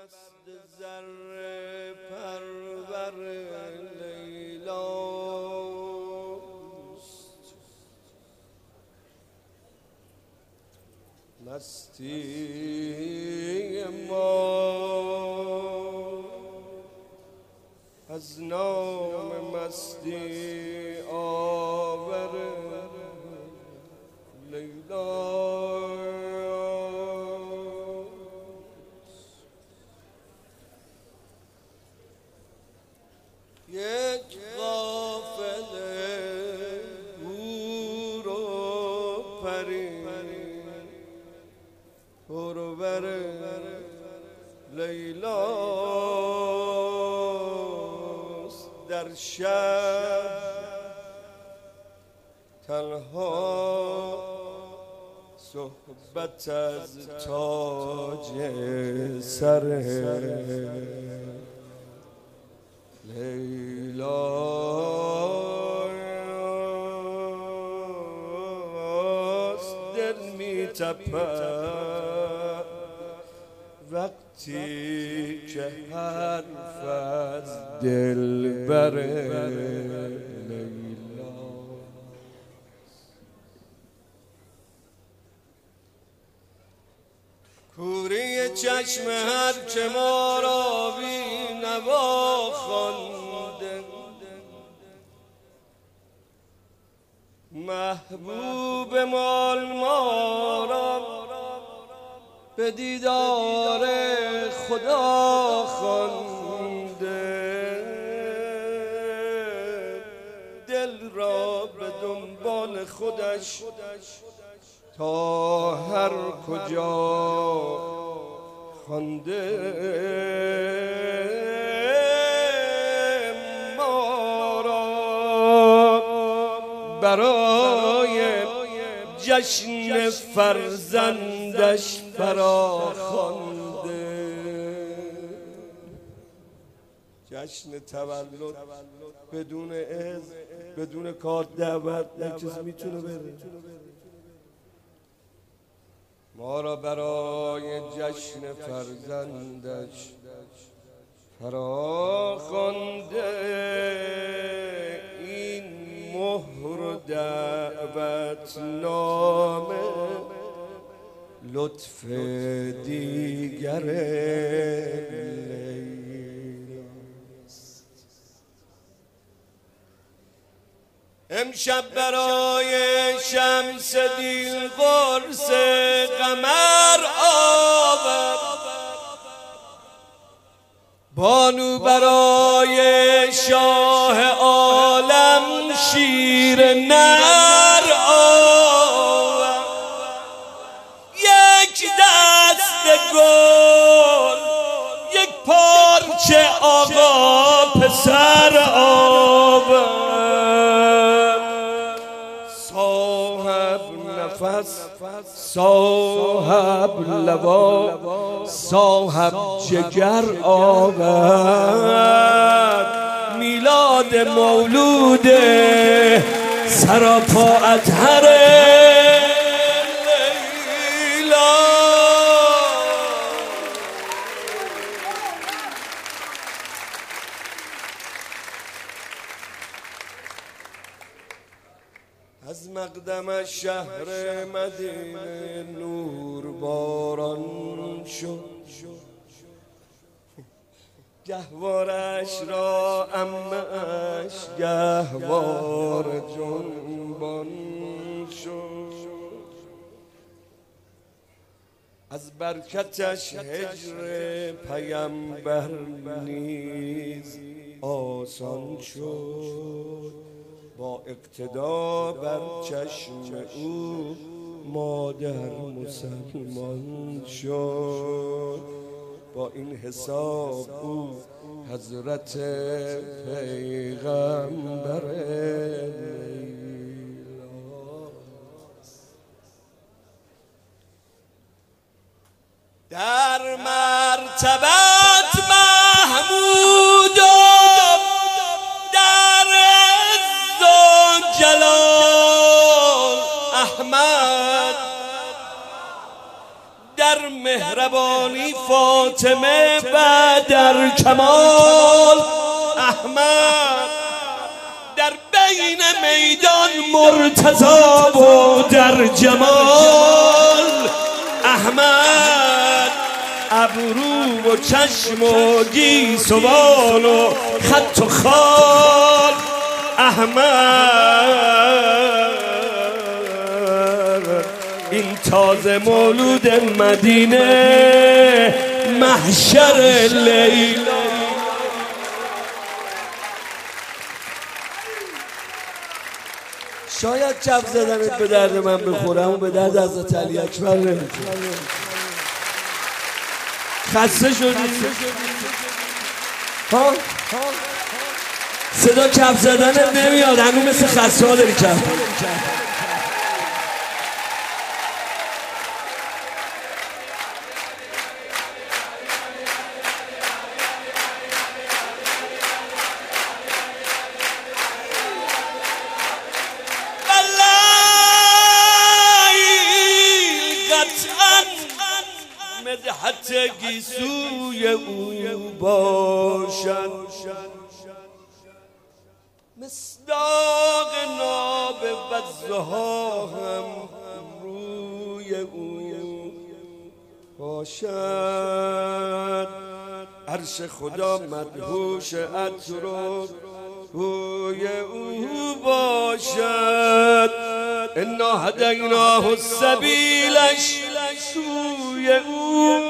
دست زر پرور لیلاست، مستی ما از نام مستی آور لیلاست. یک قافله حور و پری پرور لیلاست، در شب تنها صحبت از تاج سر لیلاست. دل می تپد وقتی که حرف از دلبر کوری چشم هر که ما را بی نوا خوانده، محبوب ما را به دیدار خدا خوانده، دل را به دنبال خودش تا هر کجا خوانده. ما را برای جشن فرزندش فرا خوانده، جشن تولد بدون اذن بدون کارت دعوت نه کسی میتونه بره. ما را برای جشن فرزندش فرا خوانده، این مهر دعوت نامه لطف دیگر لیلاست. امشب برای شمس دین قرص قمر آورد، بانو برای شاه عالم شیر نر آورد، یک دست گل یک پارچه آقا پسر آورد، صاحب نفس صاحب لوا صاحب جگر آورد، میلاد مولود سراپا اطهر لیلا. از مقدمش شهر مدینه نور باران شد، گهوارش را امش گهوار جنبان شد، از برکتش هجر پیمبر نیز آسان شد، با اقتدا بر چشم او مادر مسلمان شد، با این حساب او حضرت پیغمبر در مرتبت محمود و در عز و جلال احمد، در در مهربانی فاطمه و در کمال احمد، در بین میدان مرتضی و در جمال احمد، ابرو و چشم و گیسوان و خط و خال احمد. این تازه مولود مدینه محشر لیلا. شاید چپ زدنت به درد من بخوره، اما به درد حضرت علی اکبر نمیخوره. خسته شدی؟ ها؟ صدا کف زدنت نمیاد، هنوز مثل خسته ها داری کف. مدحت گیسوی او باشد، مصداق ناب والضحی هم روی او باشد. عرش خدا مدهوش عطر و بوی او باشد. انا هدیناه السبیلش سوی او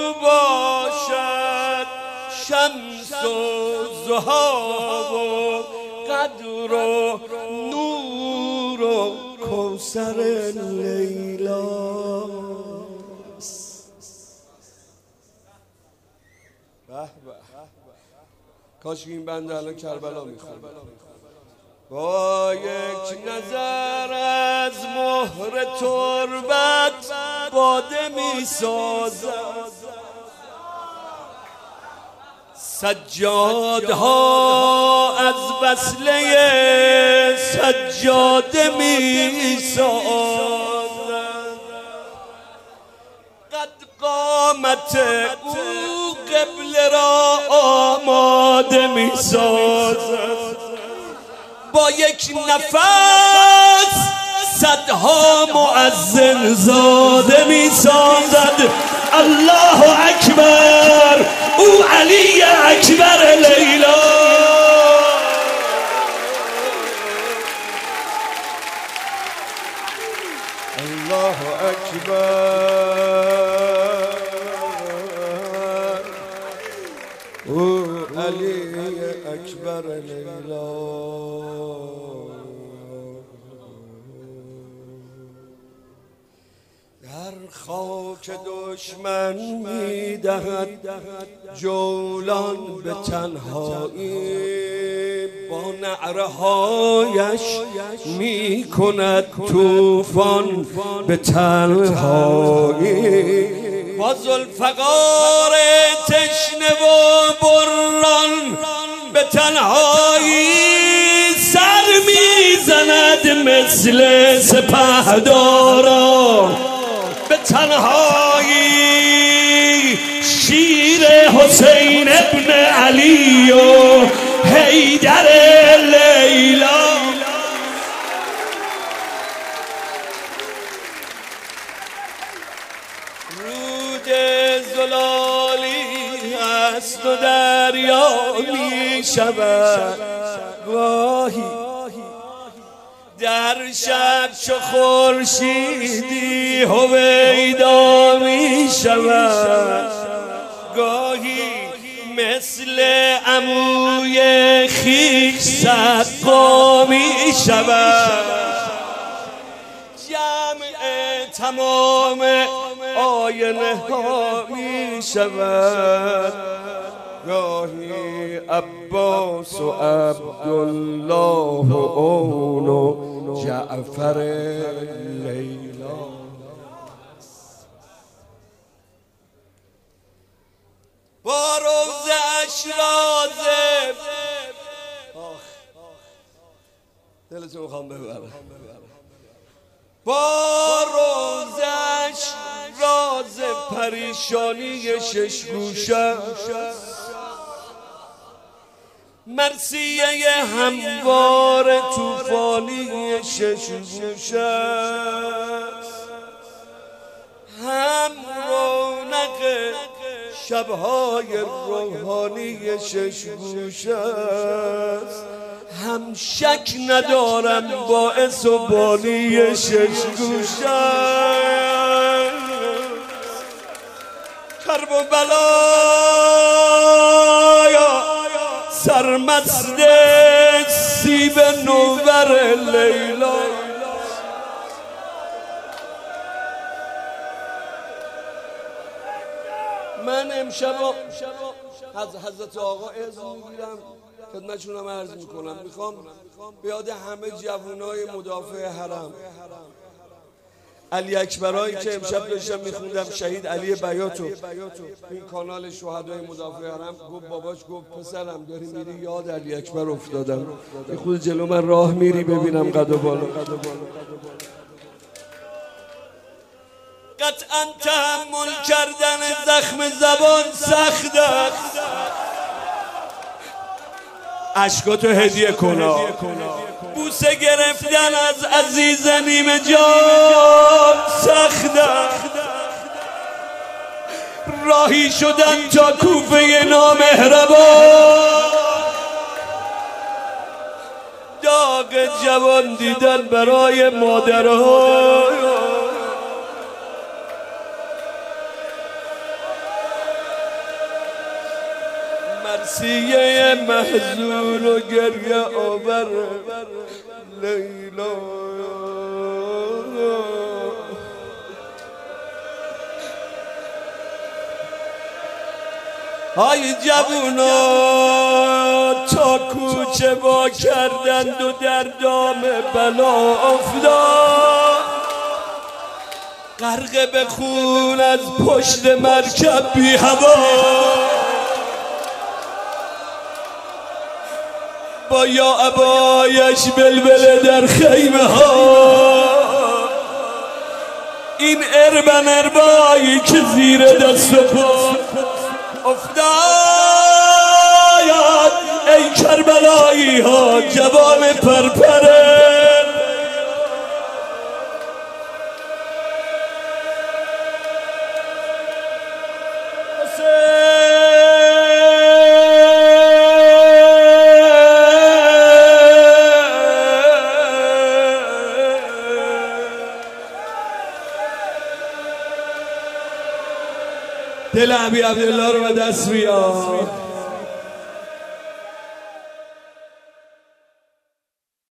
باشد. شمس و ضحی و قدر و نور و کوثر لیلا. کاش این بنده الان کربلا میخواد. با یک نظر از مهر تربت باده میسازد. سجادها از وصله سجاده میسازد. قد قامت او قبله را آماده میسازد. با یک نفس صدها مؤذن زاده میسازد. الله اکبر، او علی اکبر لیلا. الله اکبر، او علی اکبر لیلا. در خاک دشمن میدهد جولان به تنهایی. با نعرهایش میکند طوفان به تنهایی. با ذوالفقار تشنه و بران به تنهایی سر میزند مثل سپهداران به تنهایی. شیر حسین ابن علی و حیدر لیلا. رود زلالی است و دریا می شود گاهی. در شب چو خورشیدی هویدا می شود گاهی. مثل عموی خویش سقا می شود. جمع تمام آینه ها می شود گاهی. عباس و عبدالله و اون و جعفر لیلا. با روزش رازه دلتون میخوام ببرم. با روزش راز پریشانی شش گوشه، مرثیه هموار طوفانی شش گوشه، هم رونق شبهای روحانی شش گوشه، هم شک ندارم باعث و بانی شش گوشه، کرب و بلایا سرمست سیب نوور لیلا، من امشب از حضرت آقا اذن میگیرم خدمتشونم عرض میکنم، میخوام به یاد همه جوانای مدافع حرم، علی اکبرایی که امشب داشتم میخوندم، شهید علی بیاتو، این کانال شهدای مدافع حرم، گفت باباش، گفت پسرم داری میری یاد علی اکبر افتادم، یه خود جلو من راه میری ببینم قد و بالا. قطعا تحمل کردن زخم زبان سخت است، اشکاتو هدیه کنا، بوسه گرفتن از عزیز نیمه جان سخت است، راهی شدن تا کوفه نامهربان، داغ جوان دیدن برای مادرها، مرثیه محزون و گریه آور لیلا، های جوونا تا کوچه وا کردند و در دام بلا افتاد، غرق به خون از پشت مرکب بی هوا، با یا ابایش بلبله در خیمه ها، این اربن اربایی که زیر دست و پا افتاد، ای کربلایی ها جوان پرپره، دل ابی عبدالله رو به دست بیار.